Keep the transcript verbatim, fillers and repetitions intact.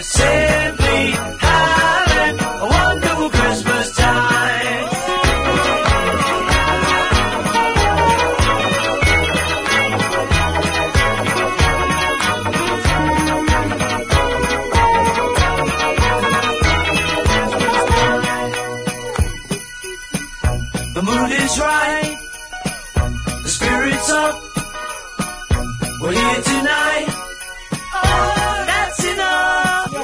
We're simply having a wonderful Christmas time. The mood is right, the spirit's up. We're here tonight